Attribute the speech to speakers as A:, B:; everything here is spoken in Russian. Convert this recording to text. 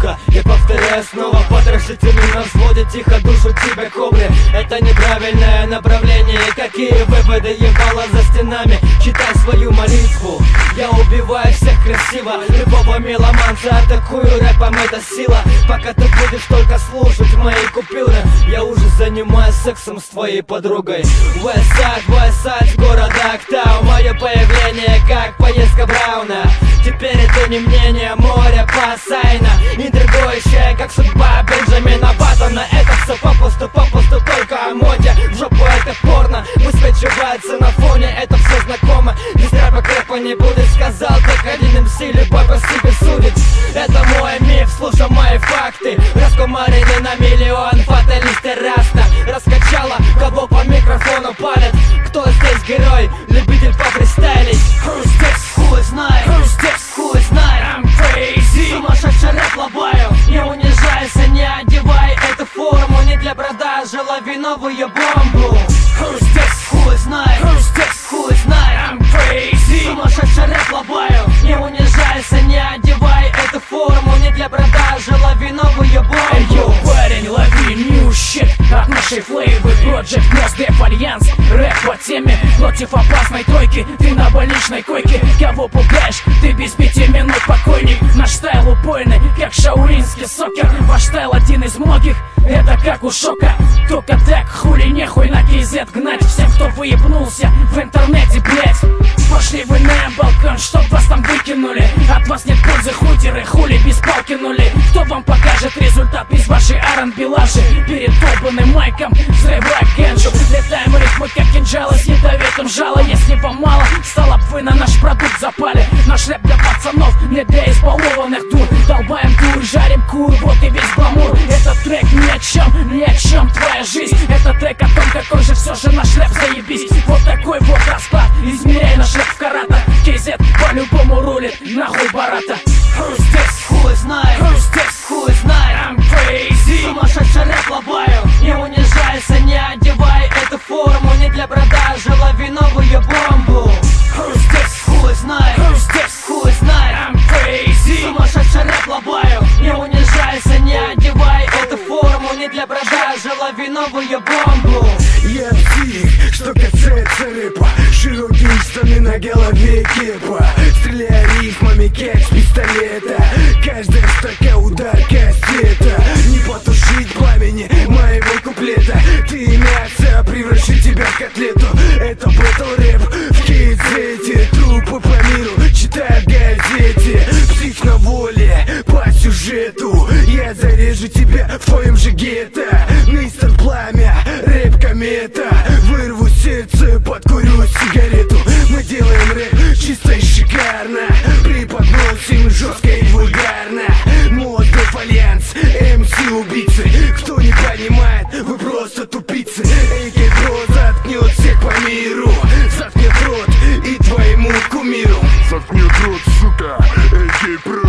A: сука. Я повторяю снова, потрошители на взводе, тихо душат тебя кобры. Это неправильное направление, какие выводы ебало за стенами. Читай свою молитву. Я убиваю всех красиво, любого меломанца атакую рэпом, это сила. Пока ты будешь только слушать мои купюры, я уже занимаюсь сексом с твоей подругой. Westside, с города Октау. Мое появление как поездка Брауна. Теперь это не мнение моря Пассайна, интригующая как судьба Бенджамина Баттона. Это все попусту только о моде. В жопу это порно, высвечивается на фоне, это все знакомо. Без рэпа крэпа не будет, сказал так один МС, любой по себе судит. Это мой миф, слушай мои факты. Раскумарены на миллион, фаталисты раста. Раскачала, кого по микрофону палят. Кто здесь герой, любитель пофристайлить? Who's this? Who is night? Who's this? Who is night? I'm crazy. Сумасшедший рэп лобаю. Не унижайся, не одевай эту форму. Не для продажи, лови новую бомбу. Who's this? Who is night? Who's this? Who is night? I'm crazy. Сумасшедший рэп лобаю. Не унижайся, не одевай эту форму. Не для продажи, лови новую бомбу.
B: Эй, йоу, парень, лови new shit от нашей флейвы. Project Mosdev Альянс. Рэп по теме против опасной тройки. Ты на больничной койке. Кого пугаешь? Ты без 5 минут покойник. Наш стайл убойный, как шауринский сокер. Ваш стайл один из многих, это как у Шока. Только так, хули нехуй на KZ гнать. Всем, кто выебнулся в интернете, блять. Пошли вы на балкон, чтоб вас там выкинули. От вас нет пользы, хутеры, хули без палки нули. Кто вам покажет результат без вашей R&B лажи? Перед долбанным майком взрывай генджу. Летаем рифмы, как кинжалы, с ядовитым жало. Если вам мало, стало б вы на наш продукт запали. Наш рэп для пацанов, не для избалованных дур. Долбаем дур, жарим кур, вот и весь гламур. Этот трек ни о чем твоя жизнь. Это трек о том, какой же все же наш рэп, заебись. Вот такой вот расклад, измеряй наш рэп в карата. KZ по-любому рулит, нахуй барата.
A: Who's this? Who is night? Who's this? Who is night?
B: I'm crazy.
A: Сумасшедший рэп лобаю. Не унижайся, не одевай эту форму. Не для продажи, лови новую бомбу. Who's this? Who is night? Who's this? Who is night?
B: I'm crazy.
A: Сумасшедший рэп лобаю. Не унижайся, не одевай эту форму. Не для продажи, лови новую бомбу.
C: Я псих, что касается рэпа. Широкие штаны на голове кепа. Стреляя рифмами, как с пистолета. Каждая строка удар кассета. Не потушить пламени моего куплета. Ты мясо, превращу тебя в котлету. Это бэтл рэп в KZ. Трупы по миру читают в газете. Псих на воле, по сюжету. Я зарежу тебя в твоем же гетто. Мистер Пламя, рэп-комета. Вырву сердце, подкурю сигарету. Мы делаем рэп чисто и шикарно. Преподносим жестко и вульгарно. Мосдев Альянс, МС-убийцы. Кто не понимает, вы просто тупицы. AK Pro заткнет всех по миру. Заткнет рот и твоему кумиру.
D: Заткнет рот, сука, AK Pro.